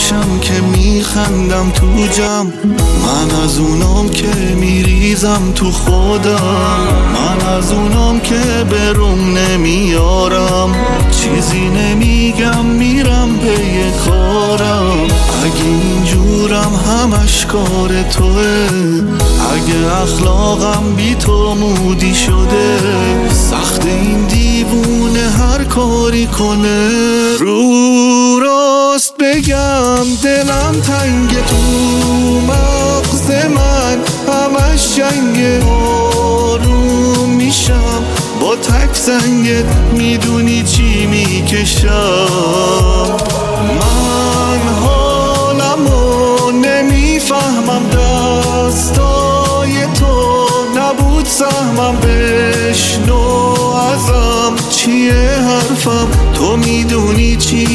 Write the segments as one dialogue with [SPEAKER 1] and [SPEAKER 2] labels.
[SPEAKER 1] باشم که میخندم تو جمع، من از اونام که میریزم تو خودم، من از اونام که بروم نمیارم، چیزی نمیگم میرم پی کارم. اگه اینجورم همش کار توه، اگه اخلاقم بی تو مودی شده، سخت این دیوونه هر کاری کنه. رو راست بگم دلم تنگ تو مغز من، همش جنگ، آروم میشم با تک زنگت، میدونی چی میکشم. من حالمو نمیفهمم، دستای تو نبود سهمم، بشنو ازم چیه حرفم، تو میدونی چی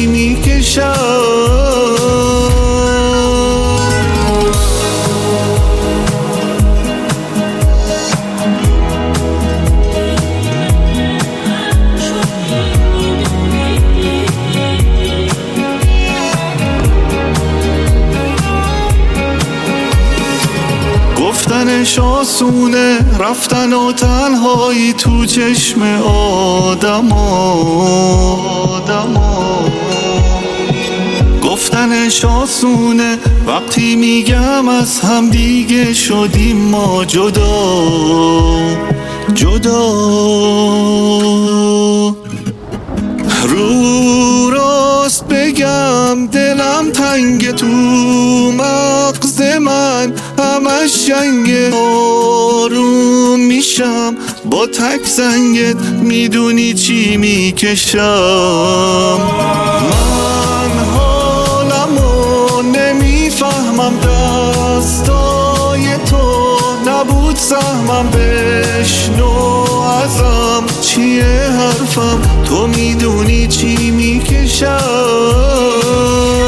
[SPEAKER 1] میکشم. گفتنش آسونه، رفتن و تنهایی تو چشم آدما. گفتنش آسونه وقتی میگم از هم دیگه شدیم ما جدا. رو راست بگم دلم تنگ تو مغز من، همش جنگ، آروم میشم با تک زنگت، میدونی چی میکشم. من حالمو نمیفهمم، دستای تو نبود سهمم، بشنو ازم چیه حرفم، تو میدونی چی میکشم.